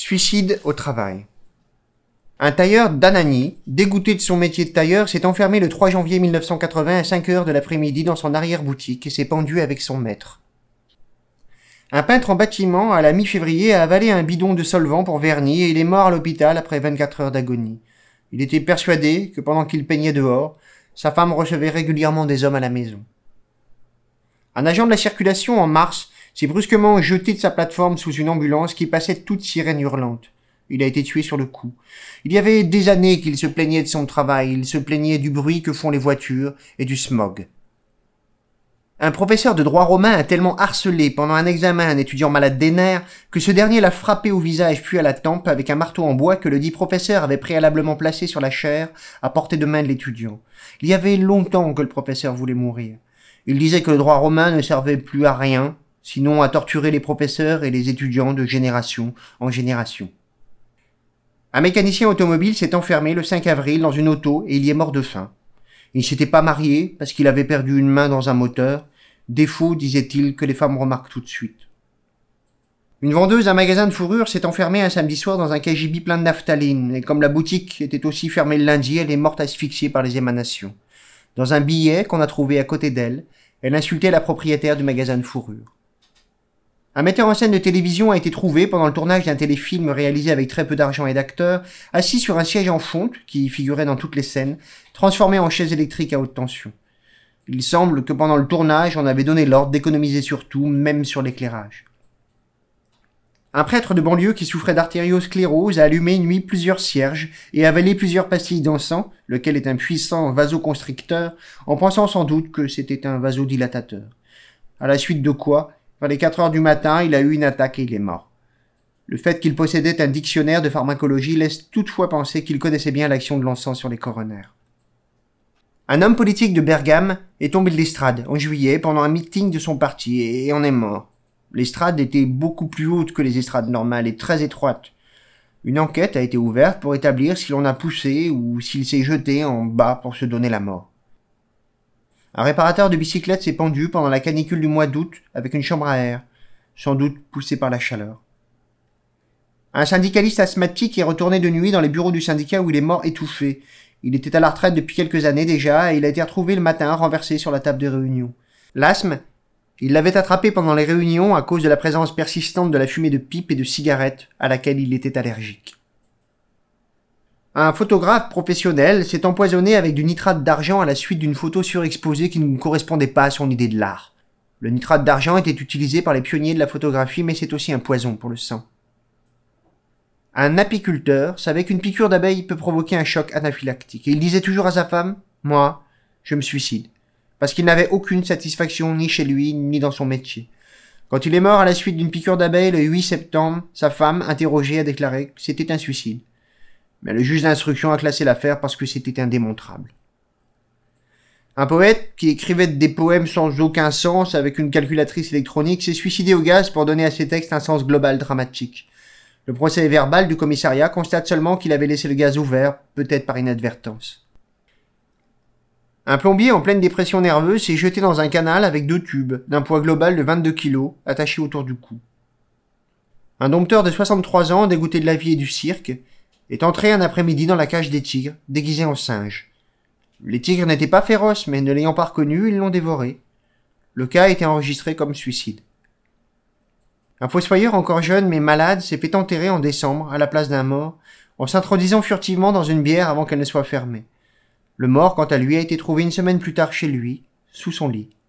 Suicide au travail. Un tailleur d'Anagni, dégoûté de son métier de tailleur, s'est enfermé le 3 janvier 1980 à 5 heures de l'après-midi dans son arrière-boutique et s'est pendu avec son maître. Un peintre en bâtiment, à la mi-février, a avalé un bidon de solvant pour vernis et il est mort à l'hôpital après 24 heures d'agonie. Il était persuadé que pendant qu'il peignait dehors, sa femme recevait régulièrement des hommes à la maison. Un agent de la circulation, en mars, s'est brusquement jeté de sa plateforme sous une ambulance qui passait toute sirène hurlante. Il a été tué sur le coup. Il y avait des années qu'il se plaignait de son travail, il se plaignait du bruit que font les voitures et du smog. Un professeur de droit romain a tellement harcelé pendant un examen un étudiant malade des nerfs que ce dernier l'a frappé au visage puis à la tempe avec un marteau en bois que le dit professeur avait préalablement placé sur la chaire à portée de main de l'étudiant. Il y avait longtemps que le professeur voulait mourir. Il disait que le droit romain ne servait plus à rien, sinon à torturer les professeurs et les étudiants de génération en génération. Un mécanicien automobile s'est enfermé le 5 avril dans une auto et il y est mort de faim. Il ne s'était pas marié parce qu'il avait perdu une main dans un moteur, défaut, disait-il, que les femmes remarquent tout de suite. Une vendeuse d'un magasin de fourrure s'est enfermée un samedi soir dans un cagibi plein de naphtaline, et comme la boutique était aussi fermée le lundi, elle est morte asphyxiée par les émanations. Dans un billet qu'on a trouvé à côté d'elle, elle insultait la propriétaire du magasin de fourrure. Un metteur en scène de télévision a été trouvé pendant le tournage d'un téléfilm réalisé avec très peu d'argent et d'acteurs, assis sur un siège en fonte, qui figurait dans toutes les scènes, transformé en chaise électrique à haute tension. Il semble que pendant le tournage, on avait donné l'ordre d'économiser sur tout, même sur l'éclairage. Un prêtre de banlieue qui souffrait d'artériosclérose a allumé une nuit plusieurs cierges et avalé plusieurs pastilles d'encens, lequel est un puissant vasoconstricteur, en pensant sans doute que c'était un vasodilatateur. À la suite de quoi, vers les 4 heures du matin, il a eu une attaque et il est mort. Le fait qu'il possédait un dictionnaire de pharmacologie laisse toutefois penser qu'il connaissait bien l'action de l'encens sur les coronaires. Un homme politique de Bergame est tombé de l'estrade en juillet pendant un meeting de son parti et en est mort. L'estrade était beaucoup plus haute que les estrades normales et très étroite. Une enquête a été ouverte pour établir si l'on a poussé ou s'il s'est jeté en bas pour se donner la mort. Un réparateur de bicyclette s'est pendu pendant la canicule du mois d'août avec une chambre à air, sans doute poussé par la chaleur. Un syndicaliste asthmatique est retourné de nuit dans les bureaux du syndicat où il est mort étouffé. Il était à la retraite depuis quelques années déjà et il a été retrouvé le matin renversé sur la table des réunions. L'asthme, il l'avait attrapé pendant les réunions à cause de la présence persistante de la fumée de pipe et de cigarettes à laquelle il était allergique. Un photographe professionnel s'est empoisonné avec du nitrate d'argent à la suite d'une photo surexposée qui ne correspondait pas à son idée de l'art. Le nitrate d'argent était utilisé par les pionniers de la photographie, mais c'est aussi un poison pour le sang. Un apiculteur savait qu'une piqûre d'abeille peut provoquer un choc anaphylactique, et il disait toujours à sa femme « Moi, je me suicide », parce qu'il n'avait aucune satisfaction ni chez lui, ni dans son métier. Quand il est mort à la suite d'une piqûre d'abeille le 8 septembre, sa femme, interrogée, a déclaré que c'était un suicide. Mais le juge d'instruction a classé l'affaire parce que c'était indémontrable. Un poète, qui écrivait des poèmes sans aucun sens avec une calculatrice électronique, s'est suicidé au gaz pour donner à ses textes un sens global dramatique. Le procès verbal du commissariat constate seulement qu'il avait laissé le gaz ouvert, peut-être par inadvertance. Un plombier en pleine dépression nerveuse s'est jeté dans un canal avec 2 tubes, d'un poids global de 22 kg, attachés autour du cou. Un dompteur de 63 ans, dégoûté de la vie et du cirque, est entré un après-midi dans la cage des tigres, déguisé en singe. Les tigres n'étaient pas féroces, mais ne l'ayant pas reconnu, ils l'ont dévoré. Le cas a été enregistré comme suicide. Un fossoyeur encore jeune mais malade s'est fait enterrer en décembre, à la place d'un mort, en s'introduisant furtivement dans une bière avant qu'elle ne soit fermée. Le mort, quant à lui, a été trouvé une semaine plus tard chez lui, sous son lit.